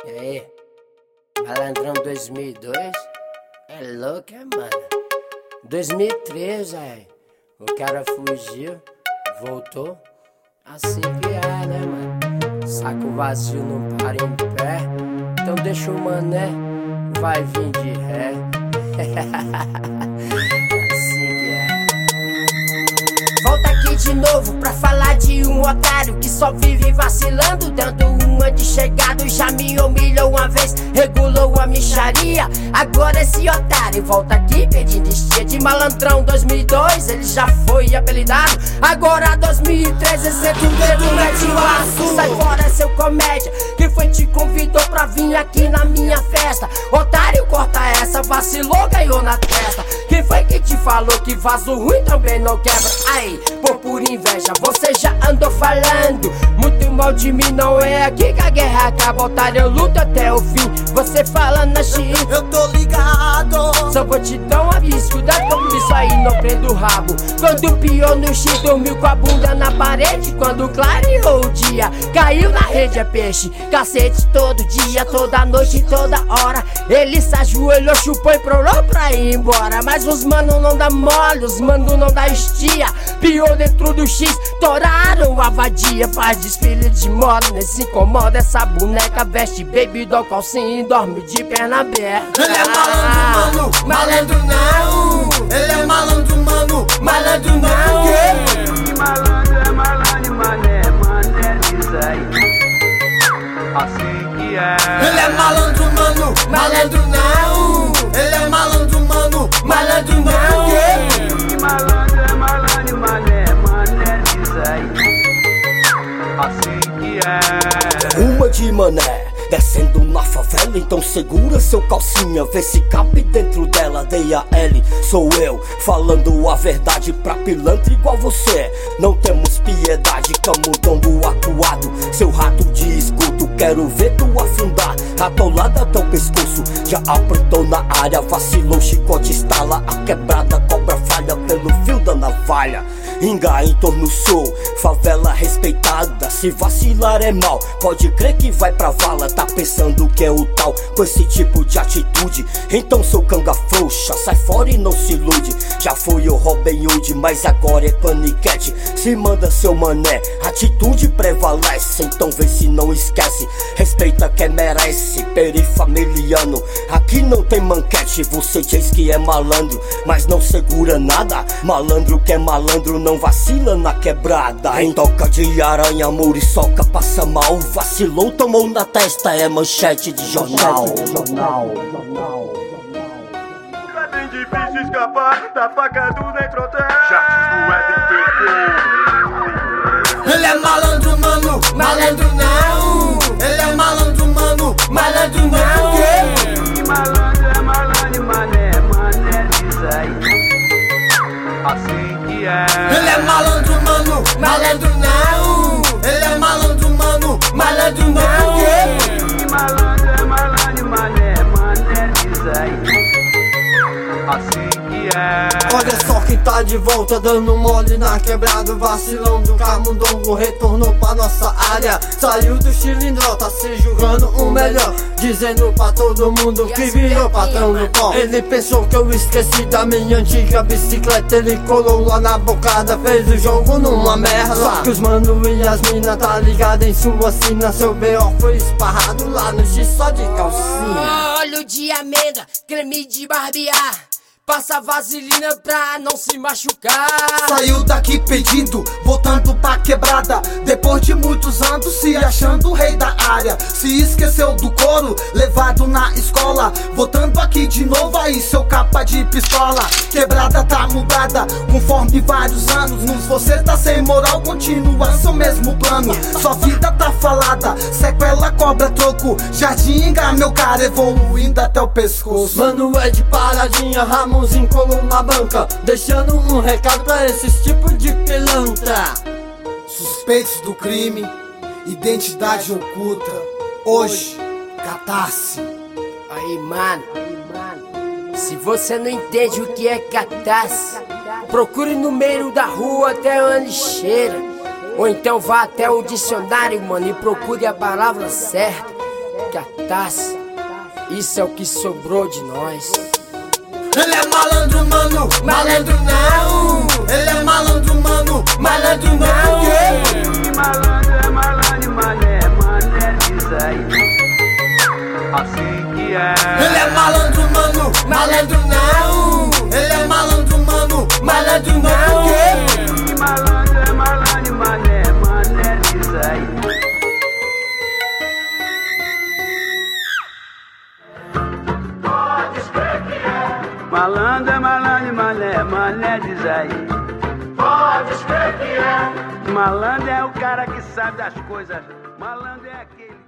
E aí, Malandrão 2002? É louco, mano? 2003, o cara fugiu, voltou. Assim que é, né, mano? Saco vazio não para em pé. Então deixa o mané, vai vir de ré. Assim que é. Volta aqui de novo pra falar de um otário que só vive vacilando, dando uma de chegado. Já me humilhou uma vez, regulou a micharia. Agora esse otário volta aqui pedindo estia. De Malandrão 2002 ele já foi apelidado. Agora 2013 senta o dedo, mete o aço. Sai fora, seu comédia. Quem foi te convidou pra vir aqui na minha festa? Otário, corta essa, vacilou, ganhou na testa. Quem foi que te falou que vaso ruim também não quebra? Aí, por pura inveja, você já andou falando muito mal de mim. Não é aqui que a guerra acaba, otário, eu luto até o fim. Você fala na X, eu tô ligado. só vou te dar um aviso, cuidado com isso aí, não prenda o rabo. Quando piou no X, dormiu com a bunda na parede. Quando clareou o dia, caiu na rede, é peixe. Cacete todo dia, toda noite, toda hora. Ele se ajoelhou, chupou e prolou pra ir embora. Mas os mano não dá mole, os mano não dá estia. Piou dentro do X, toraram a vadia. Faz desfile de moda, nem se incomoda. Essa boneca veste baby doll, calcinha e dorme de perna aberta. Ele é malandro, mano, malandro não. Ele é malandro, mano, malandro não. Malandro é malandro, mané, mané, diz aí. Assim que é. Ele é malandro, mano, malandro não. Ele é malandro, mano, malandro não. Malandro é malandro, mané, mané, diz aí. Assim que é. Uma de mané, descendo na favela, então segura seu calcinha, vê se cabe dentro dela. D.A.L. sou eu, falando a verdade pra pilantra igual você. Não temos piedade, camundão do acuado. Seu rato de esgoto, quero ver tu afundar. Atolada até o pescoço, já aprontou na área. Vacilou, chicote estala, a quebrada cobra falha pelo fio da navalha. Inga em torno sul, favela respeitada. Se vacilar é mal, pode crer que vai pra vala. Tá pensando que é o tal, com esse tipo de atitude. Então seu canga frouxa, sai fora e não se ilude. Já foi o Robin Hood, mas agora é paniquete. Se manda seu mané, atitude prevalece. Então vê se não esquece, respeita quem merece. Perifamiliano, aqui não tem manquete. Você diz que é malandro, mas não segura nada. Malandro que é malandro não vacila na quebrada. Em toca de aranha, muriçoca, passa mal. Vacilou, tomou na testa, é manchete de jornal. É bem difícil escapar da faca do Necrotel. Jardim do Éden. Ele é malandro, mano, malandro não. Ele é malandro, mano, malandro não. Malandro é malandro, mané, mané, diz aí. Assim que é. Ele é malandro, mano, malandro não. Ele é malandro, mano, malandro não. Malandro é malandro, mané, mané, diz aí. Assim que é. Olha só quem tá de volta, dando mole na quebrada. Vacilão do camundongo retornou pra nossa área. Saiu do cilindrão, tá se julgando o melhor, dizendo pra todo mundo que virou patrão do pó. Ele pensou que eu esqueci da minha antiga bicicleta. Ele colou lá na bocada, fez o jogo numa merda. Só que os mano e as mina tá ligado em sua sina. Seu B.O. foi esparrado lá no X só de calcinha. Óleo de amêndoa, creme de barbear. Passa vaselina pra não se machucar. Saiu daqui pedindo, voltando pra quebrada. Depois de muitos anos se achando o rei da área. Se esqueceu do couro, levado na escola. Voltando aqui de novo, aí seu capa de pistola. Quebrada tá mudada, conforme vários anos. Você tá sem moral, continua seu mesmo plano. Sua vida tá falada, sequela cobra troco. Jardim Inga, meu cara, evoluindo até o pescoço. Mano é de paradinha, Ramon colou na banca, deixando um recado pra esses tipos de pilantra. Suspeitos do crime, identidade oculta. Hoje, catarse. Aí, mano, se você não entende o que é catarse, procure no meio da rua até uma lixeira. Ou então vá até o dicionário, mano, e procure a palavra certa. bastasse, isso é o que sobrou de nós. Ele é malandro, mano, Malandro não, ele é malandro, mano, malandro não. Malandro, mané, diz aí. Assim que é. Ele é malandro, mano, Malandro não, ele é malandro, mano, malandro não. Malandro, mané, diz aí. Malandro, mané, diz aí. Pode escrever que é. Malandro é o cara que sabe das coisas. Malandro é aquele.